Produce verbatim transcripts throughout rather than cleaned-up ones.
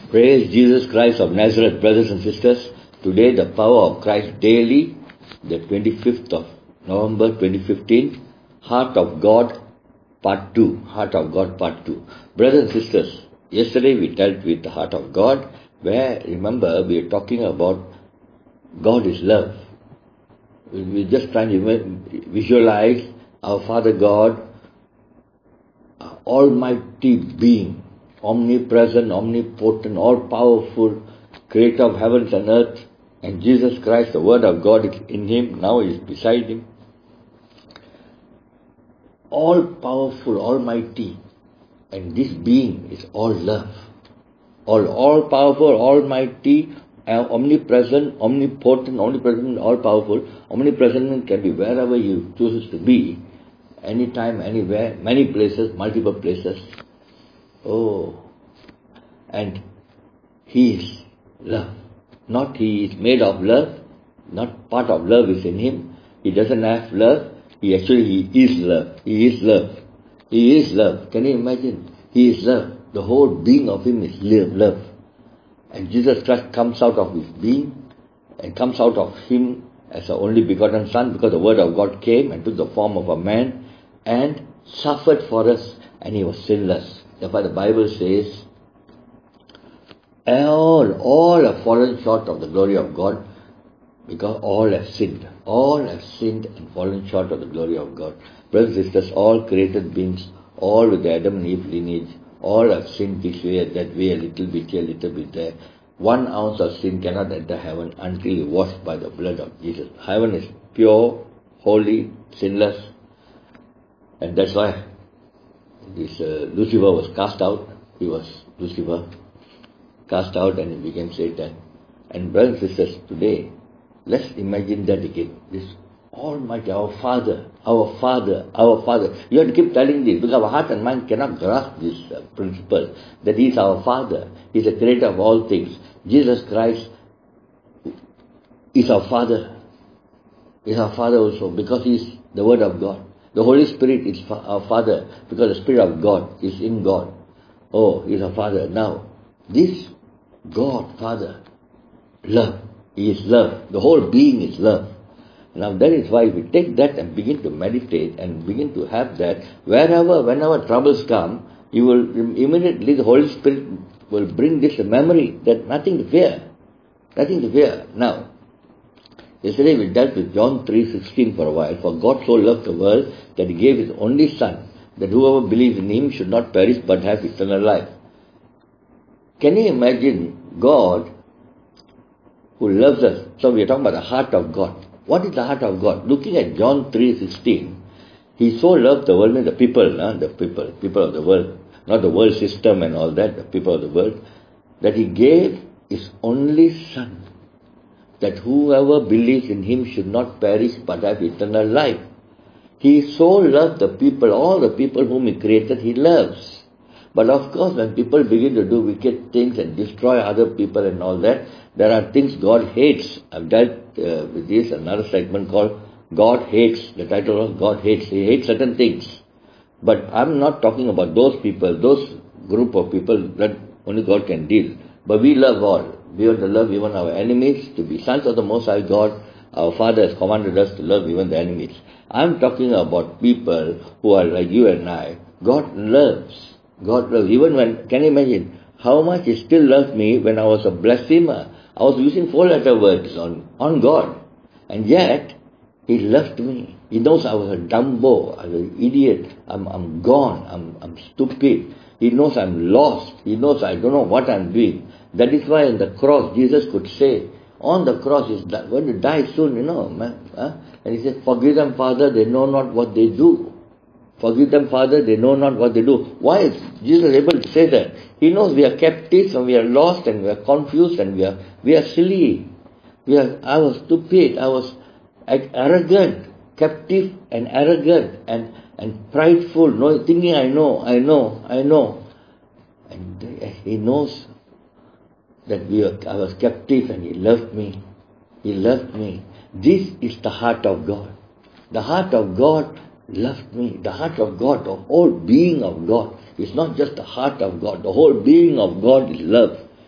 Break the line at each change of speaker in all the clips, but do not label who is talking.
Praise Jesus Christ of Nazareth, brothers and sisters. Today the power of Christ daily, the twenty-fifth of November twenty fifteen, Heart of God Part two. Heart of God Part two. Brothers and sisters, yesterday we dealt with the Heart of God, where, remember, we are talking about God is love. We're just trying to visualize our Father God, Almighty Being, omnipresent, omnipotent, all-powerful, creator of heavens and earth, and Jesus Christ, the Word of God in Him, now is beside Him. All-powerful, almighty, and this being is all love. All, all-powerful, almighty, omnipresent, omnipotent, omnipresent, all-powerful. Omnipresent can be wherever He chooses to be, anytime, anywhere, many places, multiple places. Oh, and He is love. Not He is made of love, not part of love is in Him. He doesn't have love. He actually, He is love. He is love. He is love. Can you imagine? He is love. The whole being of Him is love. And Jesus Christ comes out of His being and comes out of Him as the only begotten Son, because the Word of God came and took the form of a man and suffered for us, and He was sinless. Therefore the Bible says, all, all have fallen short of the glory of God, because all have sinned. All have sinned and fallen short of the glory of God. Brothers and sisters, all created beings, all with the Adam and Eve lineage, all have sinned this way, that way, a little bit here, a little bit there. One ounce of sin cannot enter heaven until you washed by the blood of Jesus. Heaven is pure, holy, sinless, and that's why this uh, Lucifer was cast out. He was Lucifer, cast out, and he became Satan. And brothers and sisters, today, let's imagine that again. This Almighty, our Father, our Father, our Father. You have to keep telling this, because our heart and mind cannot grasp this uh, principle, that He is our Father. He is the creator of all things. Jesus Christ is our Father. He is our Father also, because He is the Word of God. The Holy Spirit is our Father, because the Spirit of God is in God. Oh, He is our Father. Now, this God, Father, love. He is love. The whole being is love. Now that is why we take that and begin to meditate and begin to have that. Wherever, whenever troubles come, you will immediately, the Holy Spirit will bring this memory that nothing to fear. Nothing to fear. Now, yesterday we dealt with John three sixteen for a while. For God so loved the world that He gave His only Son, that whoever believes in Him should not perish but have eternal life. Can you imagine God who loves us? So we are talking about the heart of God. What is the heart of God? Looking at John three sixteen, He so loved the world, the people, uh, the people, people of the world, not the world system and all that, the people of the world, that He gave His only Son, that whoever believes in Him should not perish but have eternal life. He so loved the people, all the people whom He created, He loves. But of course, when people begin to do wicked things and destroy other people and all that, there are things God hates. I've dealt uh, with this, another segment called God Hates. The title was God Hates. He hates certain things. But I'm not talking about those people, those group of people that only God can deal. But we love all. We want to love even our enemies, to be sons of the Most High God. Our Father has commanded us to love even the enemies. I'm talking about people who are like you and I. God loves. God loves. Even when, can you imagine how much He still loved me when I was a blasphemer? I was using four-letter words on, on God. And yet, He loved me. He knows I was a dumbo, I was an idiot. I'm, I'm gone. I'm, I'm stupid. He knows I'm lost. He knows I don't know what I'm doing. That is why on the cross, Jesus could say, on the cross, He's going to die soon, you know. Man, huh? And He said, forgive them, Father, they know not what they do. Forgive them, Father, they know not what they do. Why is Jesus able to say that? He knows we are captives and we are lost and we are confused and we are we are silly. We are. I was stupid. I was arrogant, captive and arrogant and, and prideful, no, thinking I know, I know, I know. And He knows that we were, I was captive and He loved me. He loved me. This is the heart of God. The heart of God loved me. The heart of God, the whole being of God. It's not just the heart of God. The whole being of God is love.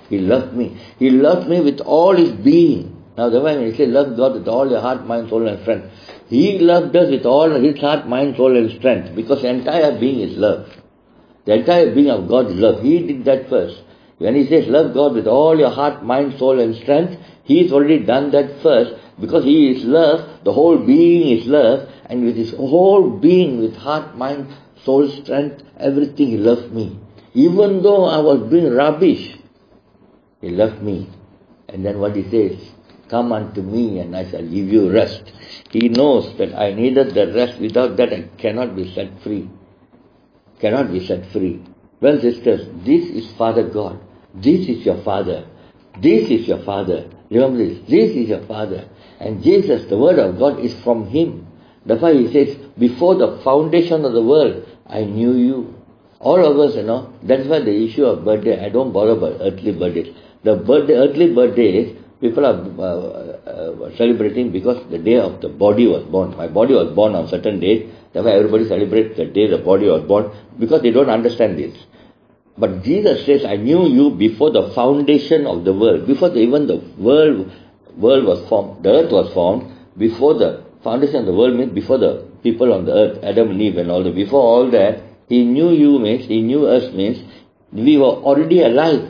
He loved me. He loved me with all his being. Now, the way he said, love God with all your heart, mind, soul and strength. He loved us with all his heart, mind, soul and strength, because the entire being is love. The entire being of God is love. He did that first. When he says, love God with all your heart, mind, soul and strength, he's already done that first, because he is love, the whole being is love, and with his whole being, with heart, mind, soul, strength, everything, he loved me. Even though I was doing rubbish, he loved me. And then what he says, come unto me and I shall give you rest. He knows that I needed the rest. Without that I cannot be set free. Cannot be set free. Well, sisters, this is Father God. This is your Father. This is your Father. Remember this. This is your Father. And Jesus, the Word of God, is from Him. That's why He says, before the foundation of the world, I knew you. All of us, you know, that's why the issue of birthday, I don't bother about earthly birthdays. The birthday, earthly birthdays, people are uh, uh, celebrating because the day of the body was born. My body was born on certain date. That's why everybody celebrates the day the body was born, because they don't understand this. But Jesus says, I knew you before the foundation of the world. Before the, even the world world was formed, the earth was formed, before the foundation of the world means before the people on the earth, Adam and Eve and all that. Before all that, He knew you means, He knew us means, we were already alive.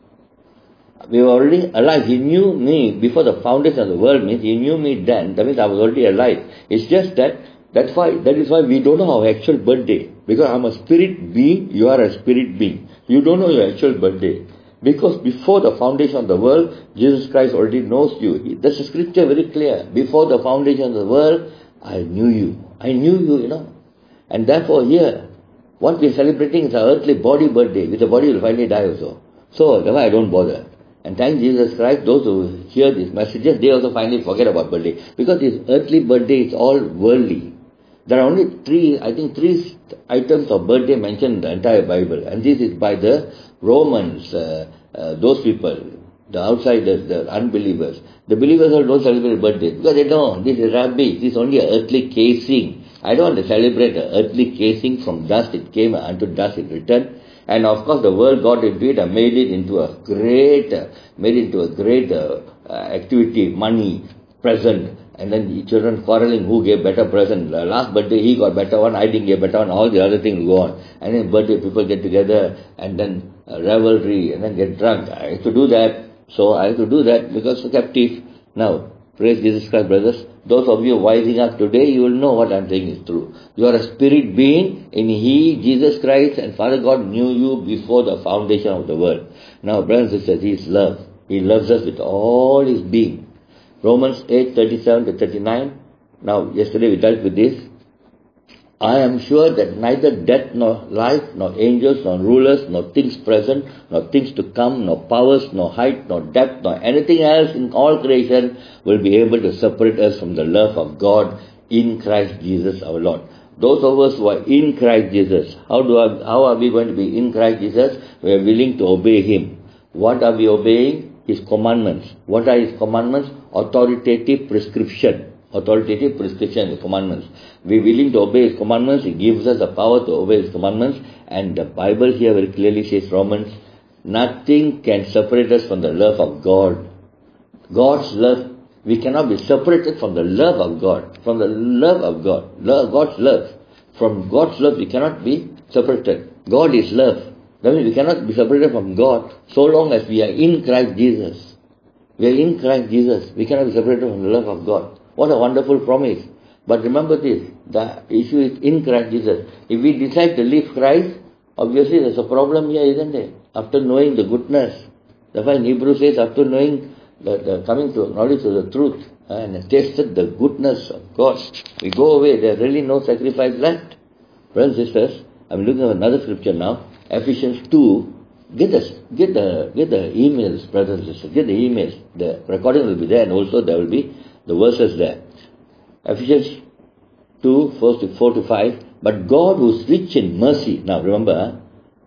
We were already alive. He knew me before the foundation of the world means He knew me then. That means I was already alive. It's just that, that's why, that is why we don't know our actual birthday. Because I'm a spirit being, you are a spirit being. You don't know your actual birthday. Because before the foundation of the world, Jesus Christ already knows you. That's the scripture very clear. Before the foundation of the world, I knew you. I knew you, you know. And therefore here, what we are celebrating is our earthly body birthday. With the body will finally die also. So that's why I don't bother. And thank Jesus Christ, those who hear these messages, they also finally forget about birthday. Because this earthly birthday is all worldly. There are only three, I think three items of birthday mentioned in the entire Bible. And this is by the Romans, uh, uh, those people, the outsiders, the unbelievers. The believers all don't celebrate birthdays. Because they don't. This is rubbish. This is only an earthly casing. I don't want to celebrate an earthly casing. From dust it came, unto dust it returned. And of course the world got into it and made it into a great, uh, made it into a great uh, uh, activity, money, present. And then the children quarreling who gave better present. The last birthday he got better one, I didn't get better one, all the other things go on. And then birthday people get together and then uh, revelry and then get drunk. I have to do that. So I have to do that because I'm captive. Now, praise Jesus Christ, brothers. Those of you rising up today, you will know what I'm saying is true. You are a spirit being in He, Jesus Christ, and Father God knew you before the foundation of the world. Now, brothers and sisters, He is love. He loves us with all His being. Romans eight, thirty-seven to thirty-nine. Now, yesterday we dealt with this. I am sure that neither death nor life, nor angels, nor rulers, nor things present, nor things to come, nor powers, nor height, nor depth, nor anything else in all creation will be able to separate us from the love of God in Christ Jesus our Lord. Those of us who are in Christ Jesus, how do I, how are we going to be in Christ Jesus? We are willing to obey Him. What are we obeying? His commandments. What are His commandments? Authoritative prescription. Authoritative prescription, His commandments. We are willing to obey His commandments. He gives us the power to obey His commandments. And the Bible here very clearly says, Romans, nothing can separate us from the love of God. God's love, we cannot be separated from the love of God. From the love of God. Love, God's love. From God's love we cannot be separated. God is love. That means we cannot be separated from God so long as we are in Christ Jesus. We are in Christ Jesus. We cannot be separated from the love of God. What a wonderful promise. But remember this, the issue is in Christ Jesus. If we decide to leave Christ, obviously there's a problem here, isn't it? After knowing the goodness. That's why in Hebrews says, after knowing, the, the coming to knowledge of the truth, and tasted the goodness of God, we go away. There's really no sacrifice left. Brothers and sisters, I'm looking at another scripture now. Ephesians two, get the, get the, get the emails, brothers and sisters, get the emails. The recording will be there and also there will be the verses there. Ephesians two, four to five. But God who is rich in mercy. Now remember, huh?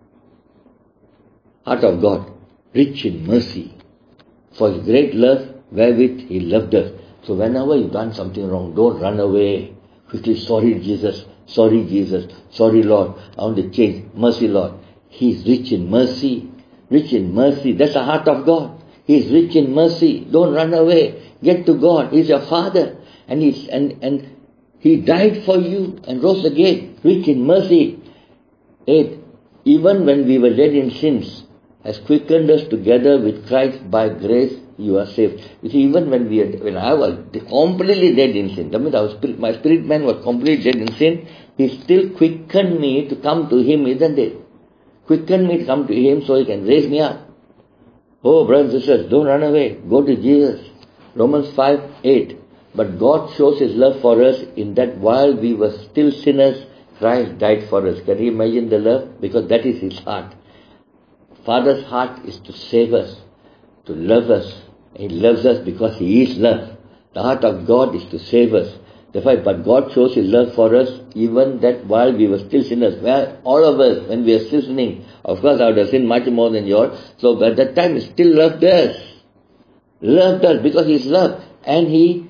Heart of God, rich in mercy. For His great love, wherewith He loved us. So whenever you've done something wrong, don't run away. Quickly, sorry Jesus, sorry Jesus, sorry Lord, I want to change. Mercy Lord. He is rich in mercy. Rich in mercy. That's the heart of God. He is rich in mercy. Don't run away. Get to God. He's your Father. And he's, and, and He died for you and rose again. Rich in mercy. Eight. Even when we were dead in sins, has quickened us together with Christ. By grace you are saved. You see, even when we are, when I was completely dead in sin, that means our spirit, my spirit man was completely dead in sin, He still quickened me to come to Him, isn't it? Quicken me to come to Him so He can raise me up. Oh, brothers and sisters, don't run away. Go to Jesus. Romans five eight. But God shows His love for us in that while we were still sinners, Christ died for us. Can you imagine the love? Because that is His heart. Father's heart is to save us, to love us. He loves us because He is love. The heart of God is to save us. Therefore, but God shows His love for us even that while we were still sinners. Well, all of us, when we are still sinning, of course I would have sinned much more than yours. So at that time He still loved us. Loved us because He is love. And He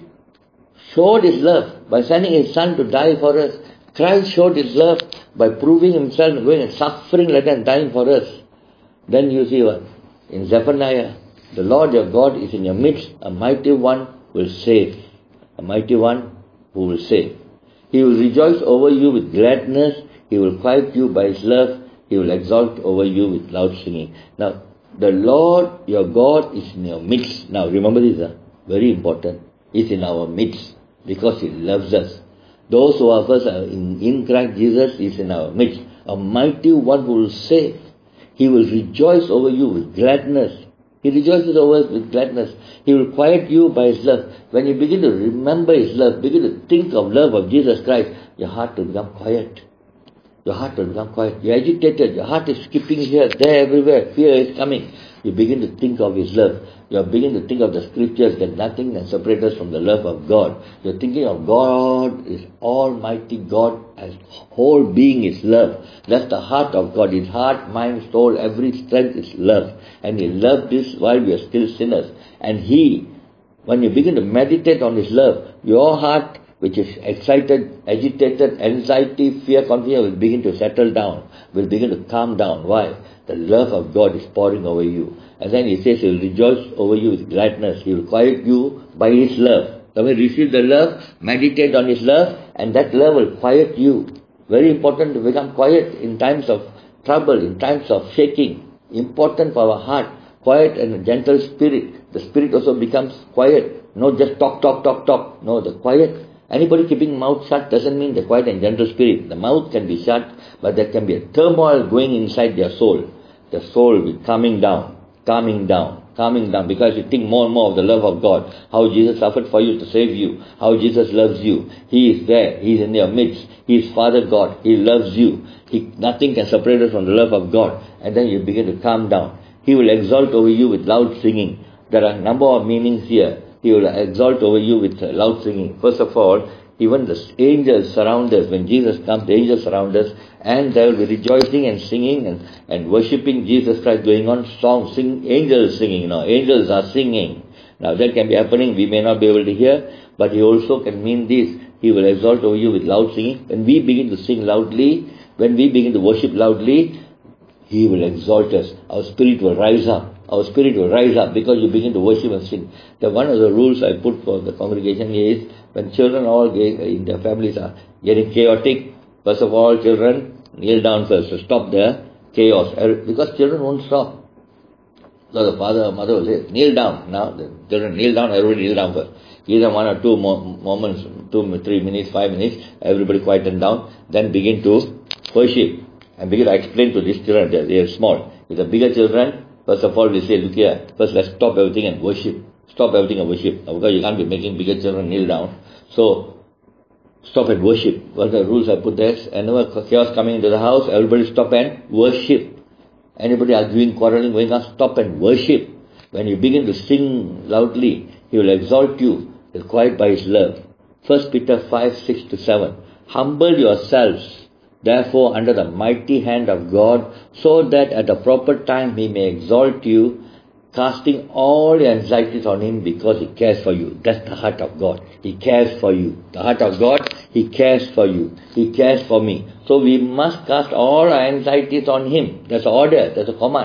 showed His love by sending His Son to die for us. Christ showed His love by proving Himself and going and suffering like that and dying for us. Then you see what? In Zephaniah, the Lord your God is in your midst, a mighty one will save. A mighty one who will save. He will rejoice over you with gladness. He will quiet you by His love. He will exalt over you with loud singing. Now, the Lord your God is in your midst. Now, remember this, huh? Very important. He's in our midst because He loves us. Those who are first in, in Christ Jesus is in our midst. A mighty one who will save. He will rejoice over you with gladness. He rejoices over us with gladness. He will quiet you by His love. When you begin to remember His love, begin to think of love of Jesus Christ, your heart will become quiet. Your heart will become quiet. You're agitated. Your heart is skipping here, there, everywhere. Fear is coming. You begin to think of His love. You begin to think of the scriptures that nothing can separate us from the love of God. You're thinking of God is Almighty God, as whole being is love. That's the heart of God. His heart, mind, soul, every strength is love. And He loved us while we are still sinners. And He, when you begin to meditate on His love, your heart, which is excited, agitated, anxiety, fear, confusion, will begin to settle down, will begin to calm down. Why? The love of God is pouring over you. And then He says He will rejoice over you with gladness. He will quiet you by His love. So when you receive the love, meditate on His love, and that love will quiet you. Very important to become quiet in times of trouble, in times of shaking. Important for our heart. Quiet and a gentle spirit. The spirit also becomes quiet. Not just talk, talk, talk, talk. No, the quiet. Anybody keeping mouth shut doesn't mean the quiet and gentle spirit. The mouth can be shut, but there can be a turmoil going inside their soul. The soul will be calming down, calming down, calming down, because you think more and more of the love of God. How Jesus suffered for you to save you. How Jesus loves you. He is there. He is in your midst. He is Father God. He loves you. He, nothing can separate us from the love of God. And then you begin to calm down. He will exalt over you with loud singing. There are a number of meanings here. He will exalt over you with loud singing. First of all, even the angels surround us. When Jesus comes, the angels surround us, and they will be rejoicing and singing and, and worshipping Jesus Christ, going on songs, sing, angels singing, you know, angels are singing. Now that can be happening, we may not be able to hear, but He also can mean this. He will exalt over you with loud singing. When we begin to sing loudly, when we begin to worship loudly, He will exalt us. Our spirit will rise up. Our spirit will rise up because you begin to worship and sing. The one of the rules I put for the congregation is, when children all get, in their families are getting chaotic, first of all, children, kneel down first to stop the chaos. Because children won't stop. So the father or mother will say, kneel down. Now the children kneel down, everybody kneel down first. Give them one or two mo- moments, two, three minutes, five minutes, everybody quieten down, then begin to worship. And begin to explain to these children, they are small. With the bigger children, first of all, we say, look here, first let's stop everything and worship. Stop everything and worship. Because you can't be making bigger children kneel down. So, stop and worship. What are the rules I put there? Whenever chaos coming into the house, everybody stop and worship. Anybody arguing, quarreling, going on, stop and worship. When you begin to sing loudly, He will exalt you. He will quiet by His love. First Peter five, six to seven. Humble yourselves, therefore, under the mighty hand of God, so that at the proper time He may exalt you, casting all your anxieties on Him because He cares for you. That's the heart of God. He cares for you. The heart of God, He cares for you. He cares for me. So we must cast all our anxieties on Him. That's an order. That's a command.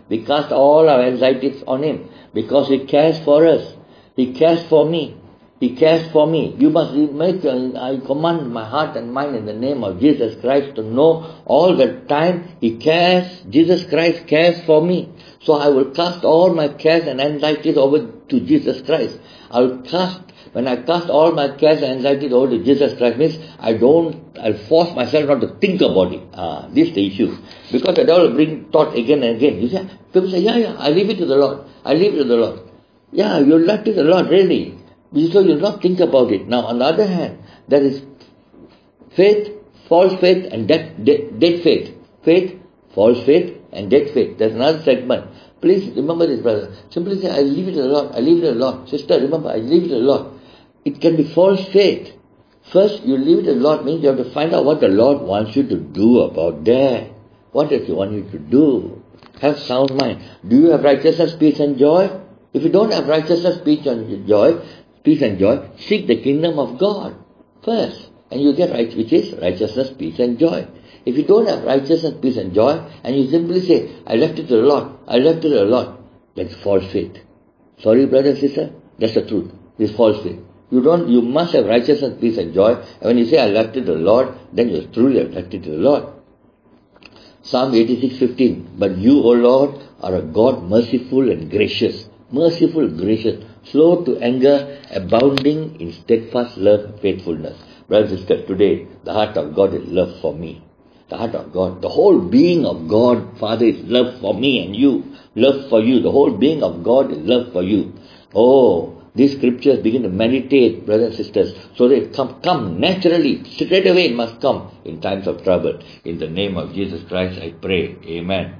We cast all our anxieties on Him because He cares for us. He cares for me. He cares for me. You must make, I command my heart and mind in the name of Jesus Christ to know all the time He cares. Jesus Christ cares for me. So I will cast all my cares and anxieties over to Jesus Christ. I will cast, when I cast all my cares and anxieties over to Jesus Christ, means I don't, I'll force myself not to think about it. Ah, this is the issue. Because the devil will bring thought again and again. You say, people say, yeah, yeah, I leave it to the Lord. I leave it to the Lord. Yeah, you left it to the Lord, really. So you'll not think about it. Now, on the other hand, there is faith, false faith, and dead, dead, dead faith. Faith, false faith, and dead faith. There's another segment. Please remember this, brother. Simply say, I leave it to the Lord. I leave it to the Lord. Sister, remember, I leave it to the Lord. It can be false faith. First, you leave it to the Lord means you have to find out what the Lord wants you to do about that. What does He want you to do? Have sound mind. Do you have righteousness, peace, and joy? If you don't have righteousness, peace, and joy, peace and joy, seek the kingdom of God first, and you get right, which is righteousness, peace and joy. If you don't have righteousness, peace and joy, and you simply say, I left it to the Lord, I left it to the Lord, that's false faith. Sorry, brother and sister, that's the truth. It's false faith. You don't, you must have righteousness, peace and joy, and when you say, I left it to the Lord, then you truly have left it to the Lord. Psalm eighty-six fifteen, but you, O Lord, are a God merciful and gracious. Merciful, gracious, slow to anger, abounding in steadfast love and faithfulness. Brothers and sisters, today, the heart of God is love for me. The heart of God, the whole being of God, Father, is love for me and you. Love for you. The whole being of God is love for you. Oh, these scriptures begin to meditate, brothers and sisters, so they come, come naturally, straight away it must come in times of trouble. In the name of Jesus Christ, I pray. Amen.